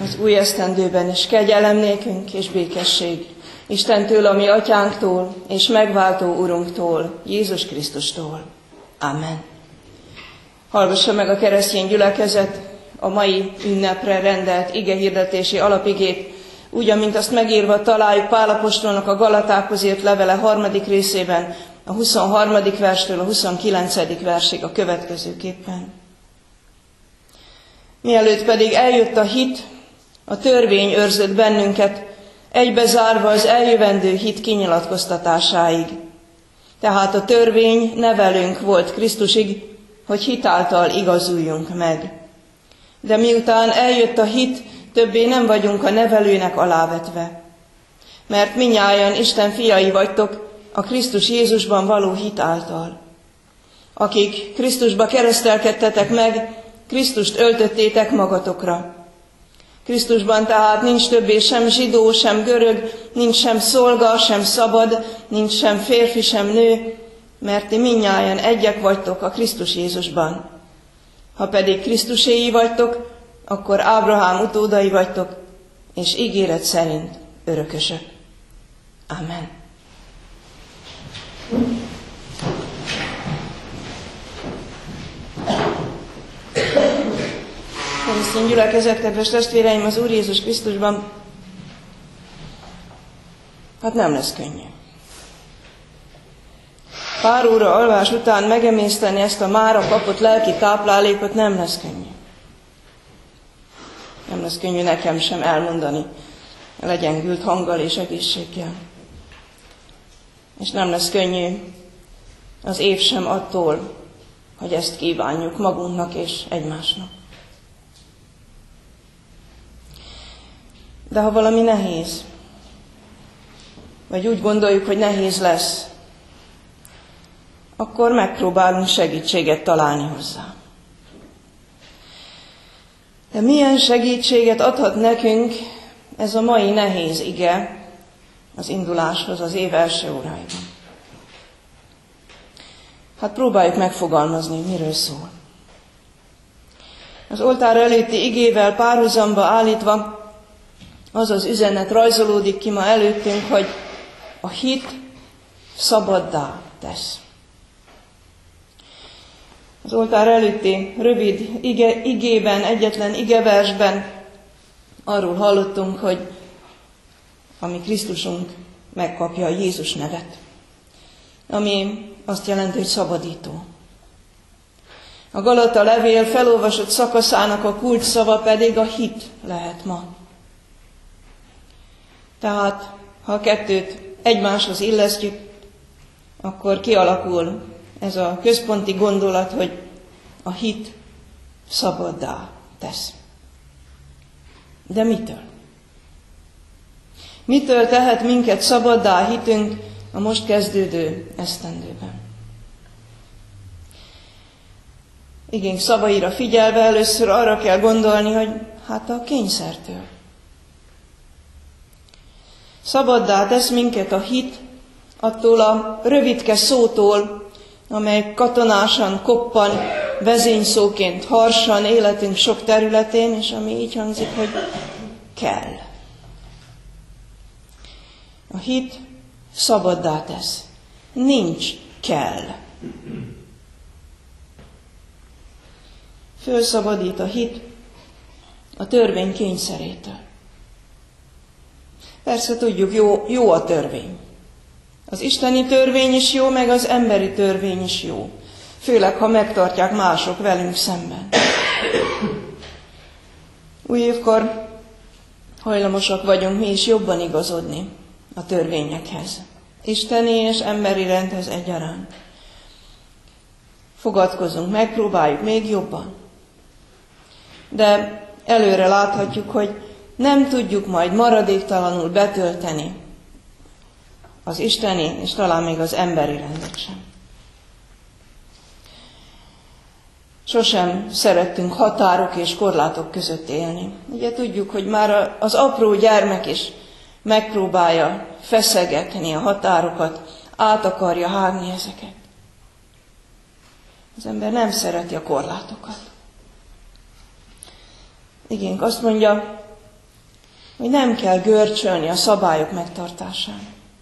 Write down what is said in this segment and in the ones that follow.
az új esztendőben is kegyelem nékünk és békesség Istentől, a mi atyánktól, és megváltó Urunktól, Jézus Krisztustól. Amen. Hallgassa meg a keresztény gyülekezet a mai ünnepre rendelt igehirdetési alapigét, úgy, amint azt megírva találjuk Pál apostolnak a Galatákhoz írt levele 3. részében, a 23. verstől a 29. versig a következőképpen. Mielőtt pedig eljött a hit, a törvény őrzött bennünket, egybezárva az eljövendő hit kinyilatkoztatásáig. Tehát a törvény nevelőnk volt Krisztusig, hogy hitáltal igazuljunk meg. De miután eljött a hit, többé nem vagyunk a nevelőnek alávetve. Mert mindnyájan Isten fiai vagytok a Krisztus Jézusban való hit által. Akik Krisztusba keresztelkedtetek meg, Krisztust öltöttétek magatokra. Krisztusban tehát nincs többé sem zsidó, sem görög, nincs sem szolga, sem szabad, nincs sem férfi, sem nő, mert ti mindnyájan egyek vagytok a Krisztus Jézusban. Ha pedig Krisztuséi vagytok, akkor Ábrahám utódai vagytok, és ígéret szerint örökösök. Amen. Keresztény gyülekezet, kedves testvéreim, az Úr Jézus Krisztusban, hát nem lesz könnyű. Pár óra alvás után megemészteni ezt a mára kapott lelki táplálékot nem lesz könnyű. Nem lesz könnyű nekem sem elmondani legyengült hanggal és egészséggel. És nem lesz könnyű az év sem attól, hogy ezt kívánjuk magunknak és egymásnak. De ha valami nehéz, vagy úgy gondoljuk, hogy nehéz lesz, akkor megpróbálunk segítséget találni hozzá. De milyen segítséget adhat nekünk ez a mai nehéz ige az induláshoz az év első óráiban? Hát próbáljuk megfogalmazni, miről szól. Az oltár előtti igével párhuzamba állítva az az üzenet rajzolódik ki ma előttünk, hogy a hit szabaddá tesz. Az oltár előtti rövid igében, egyetlen igeversben arról hallottunk, hogy a mi Krisztusunk megkapja a Jézus nevet, ami azt jelenti, hogy szabadító. A Galata levél felolvasott szakaszának a kulcsszava pedig a hit lehet ma. Tehát, ha a kettőt egymáshoz illesztjük, akkor kialakul ez a központi gondolat, hogy a hit szabaddá tesz. De mitől? Mitől tehet minket szabaddá hitünk a most kezdődő esztendőben? Igénk szavaira figyelve először arra kell gondolni, hogy hát a kényszertől. Szabaddá tesz minket a hit attól a rövidke szótól, amely katonásan koppan, vezényszóként harsan életünk sok területén, és ami így hangzik, hogy kell. A hit szabaddá tesz. Nincs kell. Fölszabadít a hit a törvény kényszerétől. Persze tudjuk, jó a törvény. Az isteni törvény is jó, meg az emberi törvény is jó. Főleg, ha megtartják mások velünk szemben. Új évkor hajlamosak vagyunk mi is jobban igazodni a törvényekhez. Isteni és emberi rendhez egyaránt. Fogadkozunk, megpróbáljuk még jobban. De előre láthatjuk, hogy nem tudjuk majd maradéktalanul betölteni az isteni, és talán még az emberi rendet sem. Sosem szerettünk határok és korlátok között élni. Ugye tudjuk, hogy már az apró gyermek is megpróbálja feszegetni a határokat, át akarja hágni ezeket. Az ember nem szereti a korlátokat. Igénk azt mondja, hogy nem kell görcsölni a szabályok megtartásán.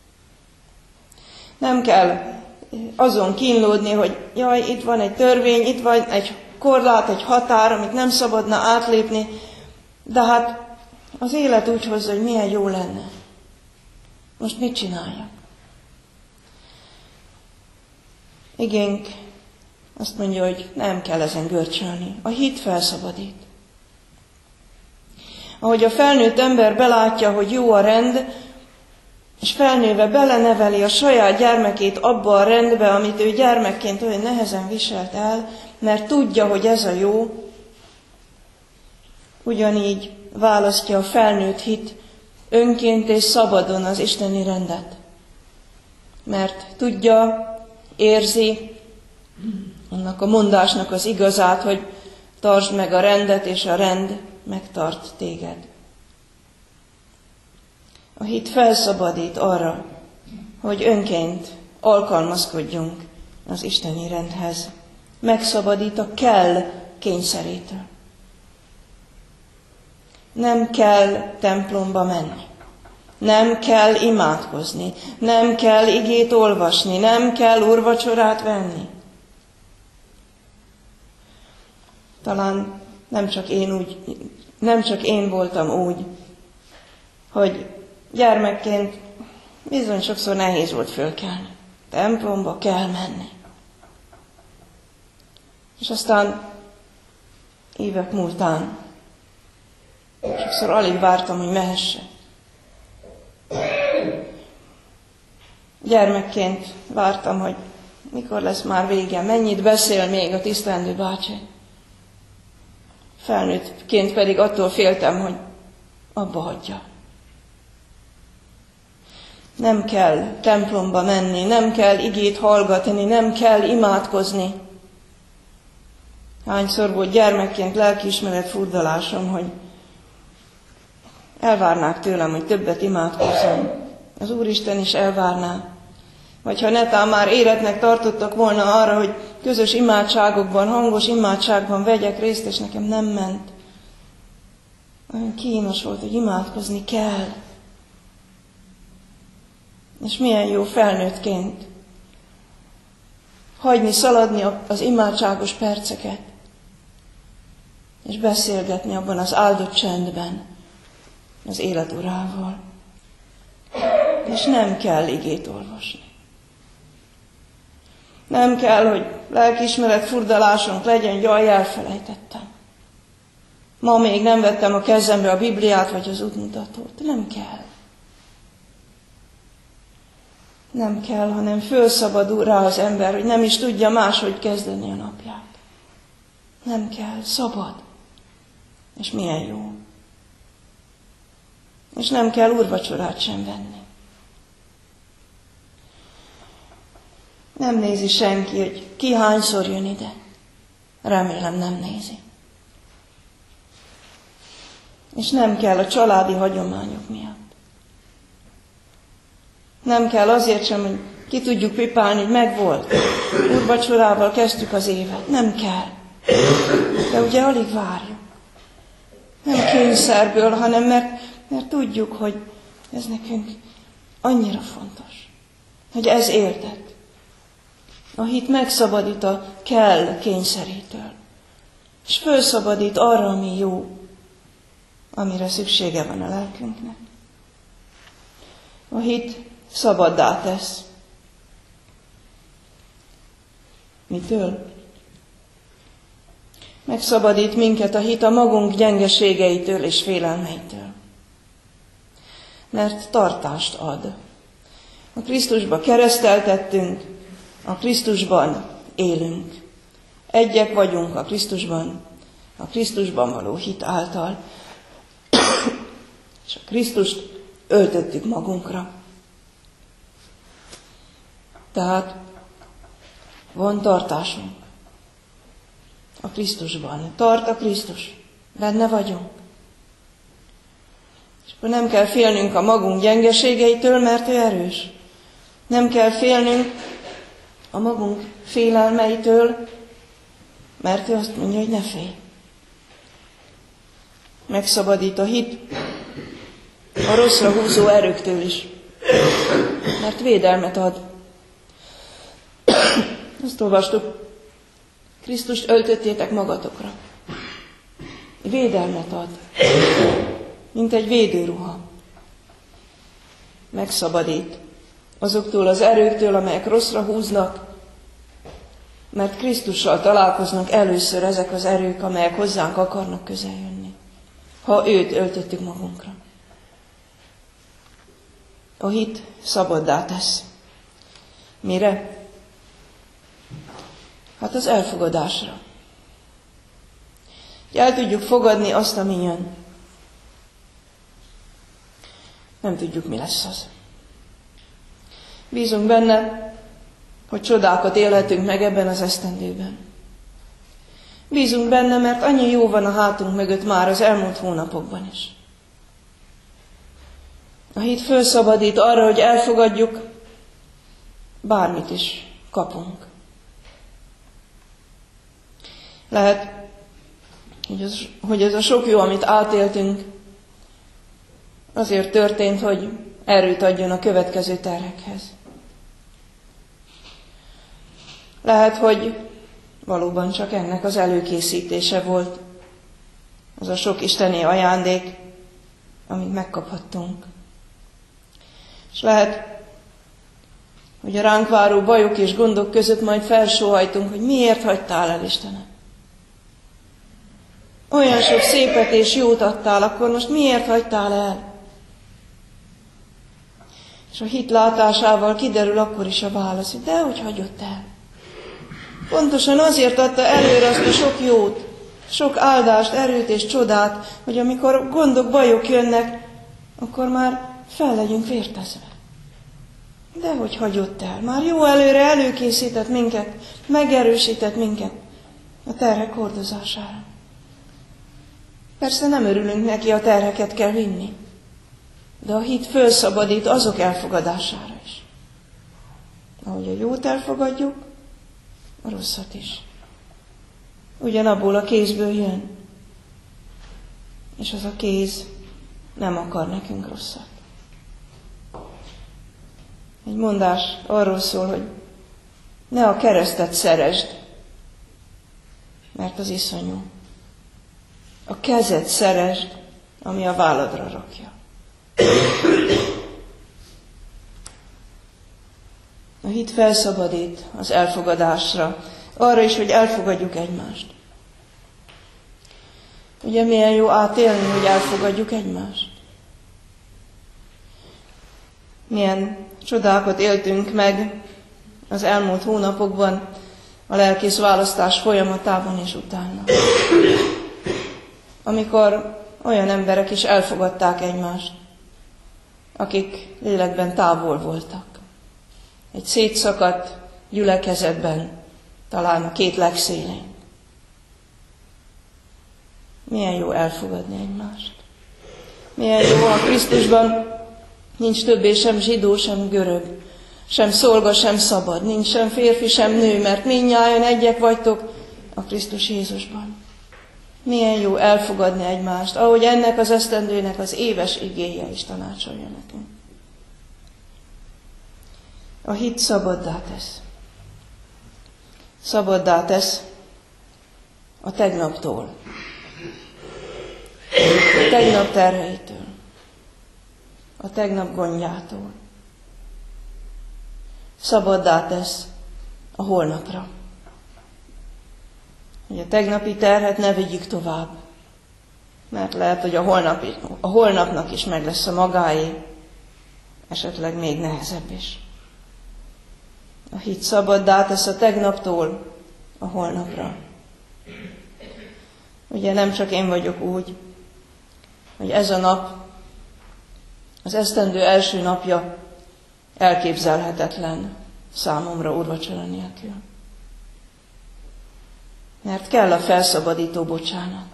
Nem kell azon kínlódni, hogy jaj, itt van egy törvény, itt van egy korlát, egy határ, amit nem szabadna átlépni, de hát az élet úgy hozza, hogy milyen jó lenne. Most mit csináljak? Igénk azt mondja, hogy nem kell ezen görcsölni. A hit felszabadít. Ahogy a felnőtt ember belátja, hogy jó a rend, és felnőve beleneveli a saját gyermekét abba a rendbe, amit ő gyermekként olyan nehezen viselt el, mert tudja, hogy ez a jó, ugyanígy választja a felnőtt hit önként és szabadon az isteni rendet. Mert tudja, érzi annak a mondásnak az igazát, hogy tartsd meg a rendet, és a rend megtart téged. A hit felszabadít arra, hogy önként alkalmazkodjunk az isteni rendhez. Megszabadít a kell kényszerétől. Nem kell templomba menni. Nem kell imádkozni. Nem kell igét olvasni. Nem kell úrvacsorát venni. Talán nem csak én voltam úgy, hogy gyermekként bizony sokszor nehéz volt fölkelni. Templomba kell menni. És aztán évek múltán sokszor alig vártam, hogy mehessek. Gyermekként vártam, hogy mikor lesz már vége, mennyit beszél még a tisztelendő bácsi. Felnőttként pedig attól féltem, hogy abba hagyja. Nem kell templomba menni, nem kell igét hallgatni, nem kell imádkozni. Hányszor volt gyermekként lelkiismeret furdalásom, hogy elvárnák tőlem, hogy többet imádkozzam. Az Úristen is elvárná. Vagy ha netán már éretnek tartottak volna arra, hogy közös imádságokban, hangos imádságban vegyek részt, és nekem nem ment. Olyan kínos volt, hogy imádkozni kell. És milyen jó felnőttként hagyni szaladni az imádságos perceket, és beszélgetni abban az áldott csendben az élet Urával. És nem kell igét olvasni. Nem kell, hogy lelkiismeret furdalásunk legyen, jaj, elfelejtettem. Ma még nem vettem a kezembe a Bibliát vagy az útmutatót. Nem kell. Nem kell, hanem fölszabadul rá az ember, hogy nem is tudja máshogy kezdeni a napját. Nem kell, szabad. És milyen jó. És nem kell úrvacsorát sem venni. Nem nézi senki, hogy ki hányszor jön ide. Remélem nem nézi. És nem kell a családi hagyományok miatt. Nem kell azért sem, hogy ki tudjuk pipálni, hogy megvolt. Úrvacsorával kezdtük az évet. Nem kell. De ugye alig várjuk. Nem kényszerből, hanem mert tudjuk, hogy ez nekünk annyira fontos. Hogy ez érted. A hit megszabadít a kell kényszerétől. És felszabadít arra, ami jó, amire szüksége van a lelkünknek. A hit szabaddá tesz. Mitől? Megszabadít minket a hit a magunk gyengeségeitől és félelmeitől. Mert tartást ad. A Krisztusba kereszteltettünk, a Krisztusban élünk. Egyek vagyunk a Krisztusban való hit által. És a Krisztust öltöttük magunkra. Tehát van tartásunk a Krisztusban. Tart a Krisztus. Benne vagyunk. És akkor nem kell félnünk a magunk gyengeségeitől, mert ő erős. Nem kell félnünk a magunk félelmeitől, mert ő azt mondja, hogy ne félj. Megszabadít a hit a rosszra húzó erőktől is, mert védelmet ad. Azt olvastuk, Krisztust öltöttétek magatokra. Védelmet ad, mint egy védőruha. Megszabadít azoktól az erőktől, amelyek rosszra húznak, mert Krisztussal találkoznak először ezek az erők, amelyek hozzánk akarnak közel jönni, ha őt öltöttük magunkra. A hit szabaddá tesz. Mire? Hát az elfogadásra. El tudjuk fogadni azt, ami jön. Nem tudjuk, mi lesz az. Bízunk benne, hogy csodákat élhetünk meg ebben az esztendőben. Bízunk benne, mert annyi jó van a hátunk mögött már az elmúlt hónapokban is. A hit fölszabadít arra, hogy elfogadjuk, bármit is kapunk. Lehet, hogy ez a sok jó, amit átéltünk, azért történt, hogy erőt adjon a következő terhekhez. Lehet, hogy valóban csak ennek az előkészítése volt, az a sok isteni ajándék, amit megkaphattunk. És lehet, hogy a ránk váró bajok és gondok között majd felsóhajtunk, hogy miért hagytál el, Istenem? Olyan sok szépet és jót adtál, akkor most miért hagytál el? És a hit látásával kiderül akkor is a válasz, hogy dehogy hagyott el. Pontosan azért adta előre azt a sok jót, sok áldást, erőt és csodát, hogy amikor gondok, bajok jönnek, akkor már fel legyünk vértezve. Dehogy hagyott el. Már jó előre előkészített minket, megerősített minket a terhek hordozására. Persze nem örülünk neki, a terheket kell vinni, de a hit fölszabadít azok elfogadására is. Ahogy a jót elfogadjuk, a rosszat is. Ugyanabból a kézből jön, és az a kéz nem akar nekünk rosszat. Egy mondás arról szól, hogy ne a keresztet szeresd, mert az iszonyú. A kezed szeresd, ami a válladra rakja. A hit felszabadít az elfogadásra, arra is, hogy elfogadjuk egymást. Ugye milyen jó átélni, hogy elfogadjuk egymást. Milyen csodákat éltünk meg az elmúlt hónapokban, a lelkész választás folyamatában és utána. Amikor olyan emberek is elfogadták egymást, akik lélekben távol voltak. Egy szétszakadt gyülekezetben, talán a két legszélén. Milyen jó elfogadni egymást. Milyen jó, ha Krisztusban nincs többé sem zsidó, sem görög, sem szolga, sem szabad, nincs sem férfi, sem nő, mert mindnyájan egyek vagytok a Krisztus Jézusban. Milyen jó elfogadni egymást, ahogy ennek az esztendőnek az éves igéje is tanácsolja nekünk. A hit szabaddá tesz. Szabaddá tesz a tegnaptól. A tegnap terheitől. A tegnap gondjától. Szabaddá tesz a holnapra. Hogy a tegnapi terhet ne vigyük tovább. Mert lehet, hogy a holnapnak is meg lesz a magáé, esetleg még nehezebb is. A hit szabaddá tesz a tegnaptól a holnapra. Ugye nem csak én vagyok úgy, hogy ez a nap, az esztendő első napja elképzelhetetlen számomra úrvacsora nélkül. Mert kell a felszabadító bocsánat,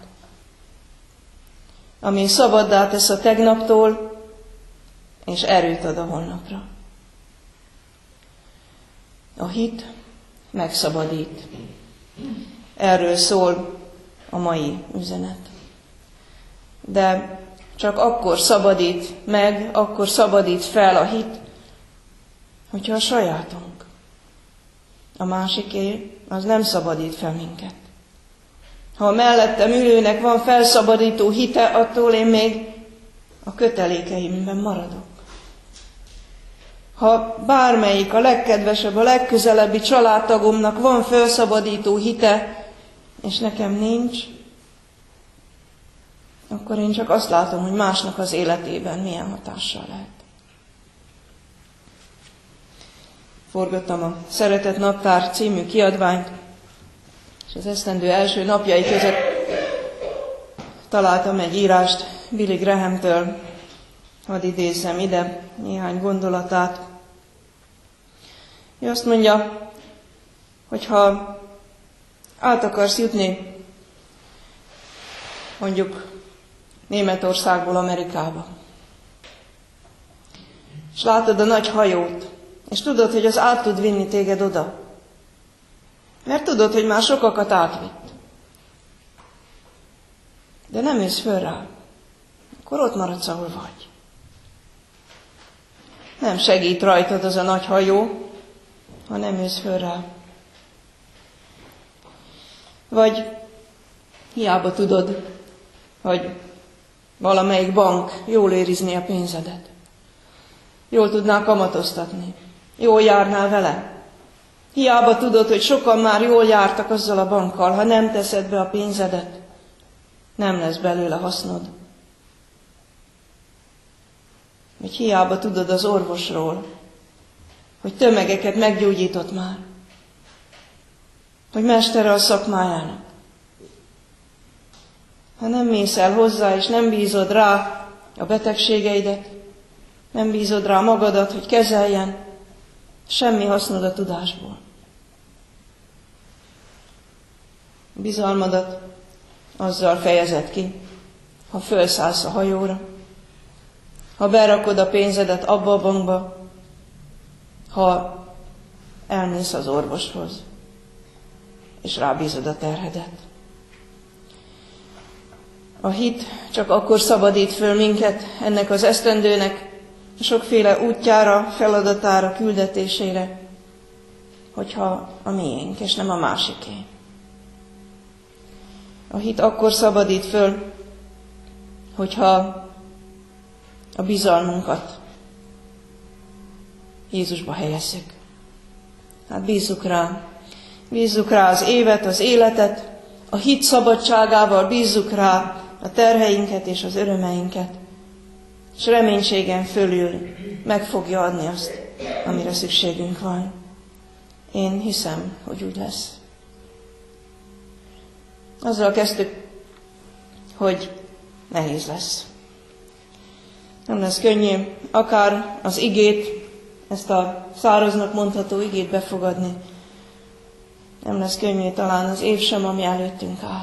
ami szabaddá tesz a tegnaptól, és erőt ad a holnapra. A hit megszabadít. Erről szól a mai üzenet. De csak akkor szabadít meg, akkor szabadít fel a hit, hogyha a sajátunk. A másiké, az nem szabadít fel minket. Ha a mellettem ülőnek van felszabadító hite, attól én még a kötelékeimben maradok. Ha bármelyik, a legkedvesebb, a legközelebbi családtagomnak van felszabadító hite, és nekem nincs, akkor én csak azt látom, hogy másnak az életében milyen hatással lehet. Forgattam a Szeretett Naptár című kiadványt, és az esztendő első napjai között találtam egy írást Billy Grahamtől. Hadd idézzem ide néhány gondolatát. Ő azt mondja, hogy ha át akarsz jutni mondjuk Németországból Amerikába, és látod a nagy hajót, és tudod, hogy az át tud vinni téged oda, mert tudod, hogy már sokakat átvitt, de nem ülsz föl rá, akkor ott maradsz, ahol vagy. Nem segít rajtad az a nagy hajó, ha nem ülsz föl rá. Vagy hiába tudod, hogy valamelyik bank jól őrizné a pénzedet. Jól tudná kamatoztatni. Jól járnál vele. Hiába tudod, hogy sokan már jól jártak azzal a bankkal, ha nem teszed be a pénzedet, nem lesz belőle hasznod. Vagy hiába tudod az orvosról, hogy tömegeket meggyógyított már, hogy mestere a szakmájának. Ha nem mész el hozzá, és nem bízod rá a betegségeidet, nem bízod rá magadat, hogy kezeljen, semmi hasznod a tudásból. A bizalmadat azzal fejezed ki, ha fölszállsz a hajóra, ha berakod a pénzedet abba a bankba, ha elmész az orvoshoz, és rábízod a terhedet. A hit csak akkor szabadít föl minket ennek az esztendőnek sokféle útjára, feladatára, küldetésére, hogyha a miénk, és nem a másiké. A hit akkor szabadít föl, hogyha a bizalmunkat Jézusba helyezzük. Hát bízzuk rá az évet, az életet, a hit szabadságával bízzuk rá a terheinket és az örömeinket, és reménységen fölül meg fogja adni azt, amire szükségünk van. Én hiszem, hogy úgy lesz. Azzal kezdtük, hogy nehéz lesz. Nem lesz könnyű akár az igét, ezt a száraznak mondható igét befogadni. Nem lesz könnyű talán az év sem, ami előttünk áll.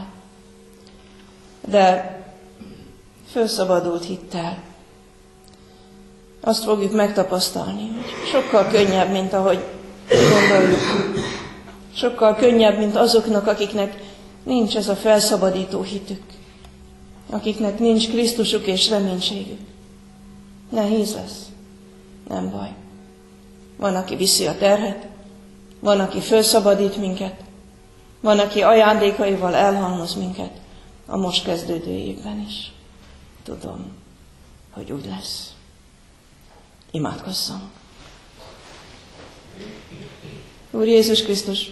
De fölszabadult hittel azt fogjuk megtapasztalni, hogy sokkal könnyebb, mint ahogy gondoljuk. Sokkal könnyebb, mint azoknak, akiknek nincs ez a felszabadító hitük. Akiknek nincs Krisztusuk és reménységük. Nehéz lesz. Nem baj. Van, aki viszi a terhet, van, aki felszabadít minket, van, aki ajándékaival elhalmoz minket a most kezdődő évben is. Tudom, hogy úgy lesz. Imádkozzunk. Úr Jézus Krisztus,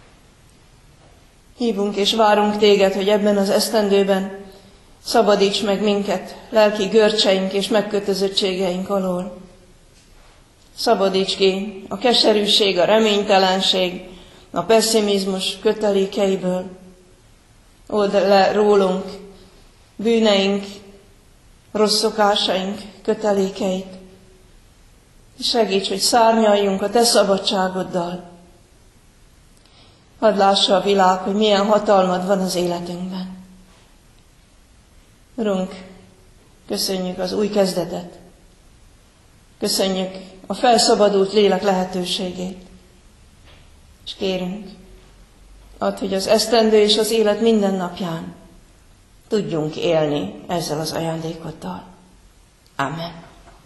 hívunk és várunk téged, hogy ebben az esztendőben szabadíts meg minket lelki görcseink és megkötözöttségeink alól. Szabadíts ki a keserűség, a reménytelenség, a pesszimizmus kötelékeiből. Old le rólunk bűneink, rossz szokásaink kötelékeit. Segíts, hogy szárnyaljunk a te szabadságoddal. Hadd lássa a világ, hogy milyen hatalmad van az életünkben. Urunk, köszönjük az új kezdetet. Köszönjük a felszabadult lélek lehetőségét. És kérünk, add, hogy az esztendő és az élet minden napján tudjunk élni ezzel az ajándékoddal. Amen.